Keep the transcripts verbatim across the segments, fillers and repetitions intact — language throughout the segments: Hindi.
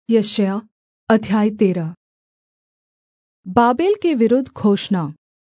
यशायाह अध्याय तेरह। बाबेल के विरुद्ध घोषणा।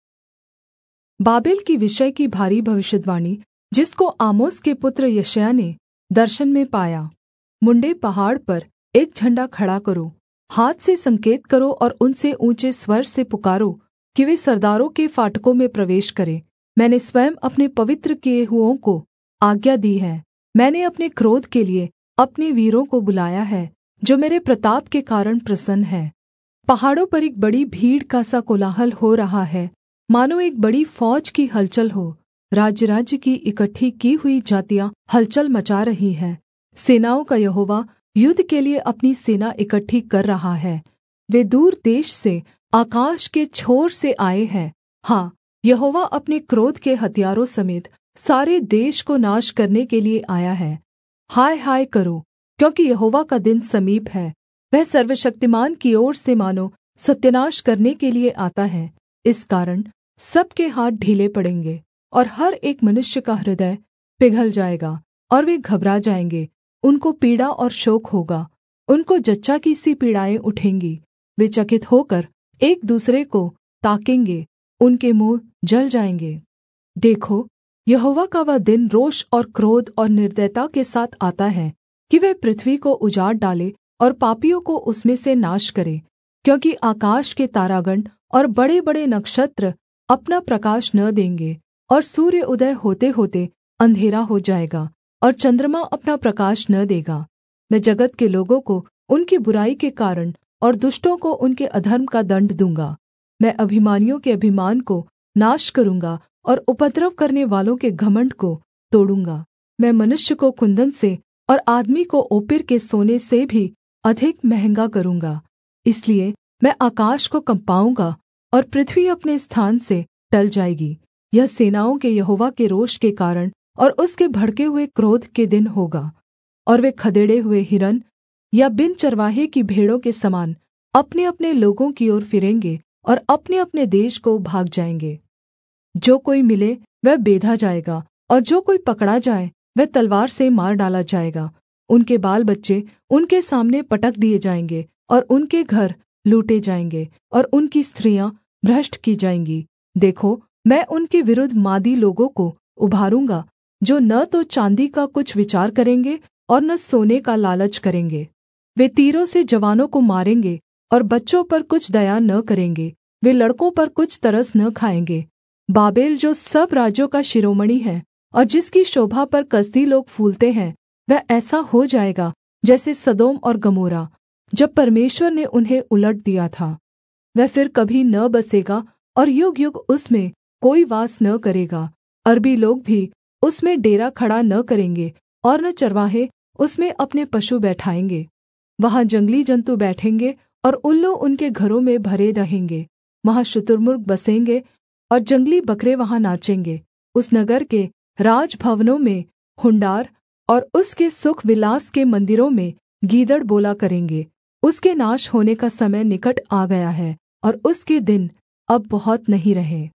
बाबेल की विषय की भारी भविष्यद्वाणी जिसको आमोस के पुत्र यशायाह ने दर्शन में पाया। मुंडे पहाड़ पर एक झण्डा खड़ा करो, हाथ से संकेत करो और उनसे ऊँचे स्वर से पुकारो कि वे सरदारों के फाटकों में प्रवेश करें। मैंने स्वयं अपने पवित्र किए हुओं को आज्ञा दी है। मैंने अपने क्रोध के लिए अपने वीरों को बुलाया है, जो मेरे प्रताप के कारण प्रसन्न है। पहाड़ों पर एक बड़ी भीड़ का सा कोलाहल हो रहा है, मानो एक बड़ी फौज की हलचल हो। राज्य-राज्य की इकट्ठी की हुई जातियाँ हलचल मचा रही हैं। सेनाओं का यहोवा युद्ध के लिए अपनी सेना इकट्ठी कर रहा है। वे दूर देश से, आकाश के छोर से आए हैं। हाँ, यहोवा अपने क्रोध के हथियारों समेत सारे देश को नाश करने के लिए आया है। हाय हाय करो, क्योंकि यहोवा का दिन समीप है। वह सर्वशक्तिमान की ओर से मानो सत्यानाश करने के लिए आता है। इस कारण सब के हाथ ढीले पड़ेंगे और हर एक मनुष्य का हृदय पिघल जाएगा और वे घबरा जाएंगे। उनको पीड़ा और शोक होगा, उनको जच्चा की सी पीड़ाएँ उठेंगी। वे चकित होकर एक दूसरे को ताकेंगे, उनके मुँह जल जाएंगे। देखो, यहोवा का वह दिन रोष और क्रोध और निर्दयता के साथ आता है कि वह पृथ्वी को उजाड़ डाले और पापियों को उसमें से नाश करे। क्योंकि आकाश के तारागण और बड़े-बड़े नक्षत्र अपना प्रकाश न देंगे, और सूर्य उदय होते-होते अंधेरा हो जाएगा, और चन्द्रमा अपना प्रकाश न देगा। मैं जगत के लोगों को उनकी बुराई के कारण और दुष्टों को उनके अधर्म का दण्ड दूँगा। मैं अभिमानियों के अभिमान को नाश करूँगा और उपद्रव करने वालों के घमण्ड को तोड़ूँगा। मैं मनुष्य को कुन्दन से और आदमी को ओपीर के सोने से भी अधिक महँगा करूँगा। इसलिए मैं आकाश को कँपाऊँगा और पृथ्वी अपने स्थान से टल जाएगी। यह सेनाओं के यहोवा के रोष के कारण और उसके भड़के हुए क्रोध के दिन होगा। और वे खदेड़े हुए हिरन या बिन चरवाहे की भेड़ों के समान अपने-अपने लोगों की ओर फिरेंगे और अपने-अपने देश को भाग जाएँगे। जो कोई मिले वह बेधा जाएगा, और जो कोई पकड़ा जाए वह तलवार से मार डाला जाएगा। उनके बाल बच्चे उनके सामने पटक दिए जाएंगे, और उनके घर लूटे जाएंगे, और उनकी स्त्रियाँ भ्रष्ट की जाएंगी। देखो, मैं उनके विरुद्ध मादी लोगों को उभारूँगा, जो न तो चाँदी का कुछ विचार करेंगे और न सोने का लालच करेंगे। वे तीरों से जवानों को मारेंगे और बच्चों पर कुछ दया न करेंगे। वे लड़कों पर कुछ तरस न खाएँगे। बाबेल जो सब राज्यों का शिरोमणि है और जिसकी शोभा पर कसदी लोग फूलते हैं, वह ऐसा हो जाएगा जैसे सदोम और गमोरा, जब परमेश्वर ने उन्हें उलट दिया था। वह फिर कभी न बसेगा और युग-युग उसमें कोई वास न करेगा। अरबी लोग भी उसमें डेरा खड़ा न करेंगे, और न चरवाहे उसमें अपने पशु बैठाएँगे। वहाँ जंगली जन्तु बैठेंगे और उल्लू उनके घरों में भरे रहेंगे। वहाँ शुतुर्मुर्ग बसेंगे और जंगली बकरे वहाँ नाचेंगे। उस नगर के राजभवनों में हुँडार और उसके सुख विलास के मंदिरों में गीदड़ बोला करेंगे। उसके नाश होने का समय निकट आ गया है, और उसके दिन अब बहुत नहीं रहे।